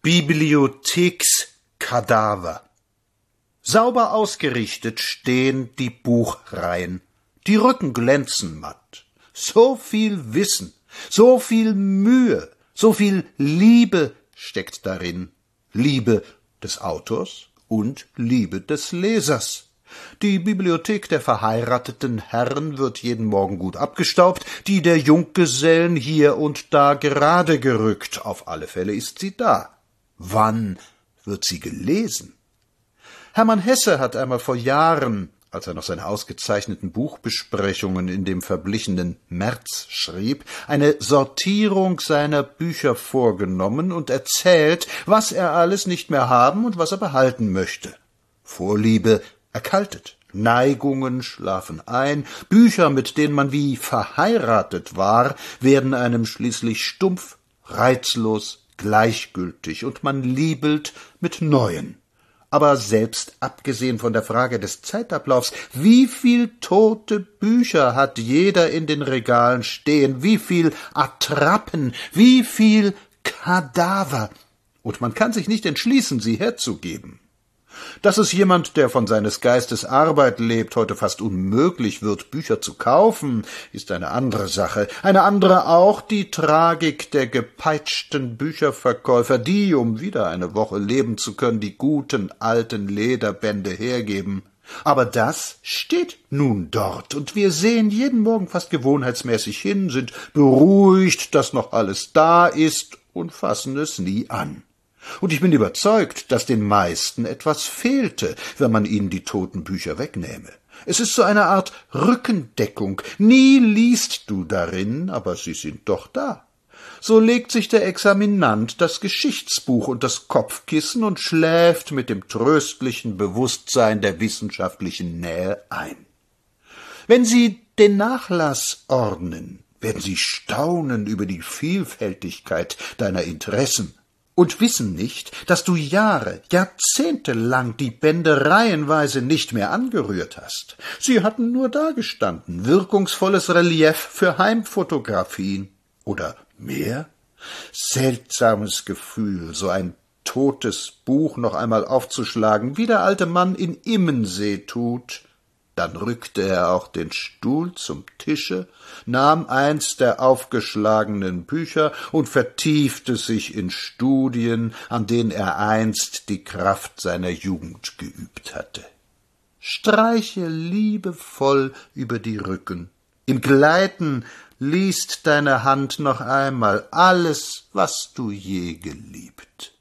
Bibliothekskadaver. Sauber ausgerichtet stehen die Buchreihen. Die Rücken glänzen matt. So viel Wissen, so viel Mühe, so viel Liebe steckt darin. Liebe des Autors und Liebe des Lesers. Die Bibliothek der verheirateten Herren wird jeden Morgen gut abgestaubt, die der Junggesellen hier und da gerade gerückt. Auf alle Fälle ist sie da. Wann wird sie gelesen? Hermann Hesse hat einmal vor Jahren, als er noch seine ausgezeichneten Buchbesprechungen in dem verblichenen März schrieb, eine Sortierung seiner Bücher vorgenommen und erzählt, was er alles nicht mehr haben und was er behalten möchte. Vorliebe erkaltet, Neigungen schlafen ein, Bücher, mit denen man wie verheiratet war, werden einem schließlich stumpf, reizlos, gleichgültig, und man liebelt mit neuen. Aber selbst abgesehen von der Frage des Zeitablaufs, wie viel tote Bücher hat jeder in den Regalen stehen, wie viel Attrappen, wie viel Kadaver, und man kann sich nicht entschließen, sie herzugeben. Dass es jemand, der von seines Geistes Arbeit lebt, heute fast unmöglich wird, Bücher zu kaufen, ist eine andere Sache. Eine andere auch die Tragik der gepeitschten Bücherverkäufer, die, um wieder eine Woche leben zu können, die guten alten Lederbände hergeben. Aber das steht nun dort, und wir sehen jeden Morgen fast gewohnheitsmäßig hin, sind beruhigt, dass noch alles da ist, und fassen es nie an. Und ich bin überzeugt, dass den meisten etwas fehlte, wenn man ihnen die toten Bücher wegnähme. Es ist so eine Art Rückendeckung. Nie liest du darin, aber sie sind doch da. So legt sich der Examinand das Geschichtsbuch und das Kopfkissen und schläft mit dem tröstlichen Bewusstsein der wissenschaftlichen Nähe ein. Wenn Sie den Nachlass ordnen, werden Sie staunen über die Vielfältigkeit deiner Interessen und wissen nicht, dass du Jahre, Jahrzehnte lang die Bände reihenweise nicht mehr angerührt hast. Sie hatten nur dagestanden, wirkungsvolles Relief für Heimfotografien. Oder mehr? Seltsames Gefühl, so ein totes Buch noch einmal aufzuschlagen, wie der alte Mann in Immensee tut. Dann rückte er auch den Stuhl zum Tische, nahm eins der aufgeschlagenen Bücher und vertiefte sich in Studien, an denen er einst die Kraft seiner Jugend geübt hatte. Streiche liebevoll über die Rücken. Im Gleiten liest deine Hand noch einmal alles, was du je geliebt.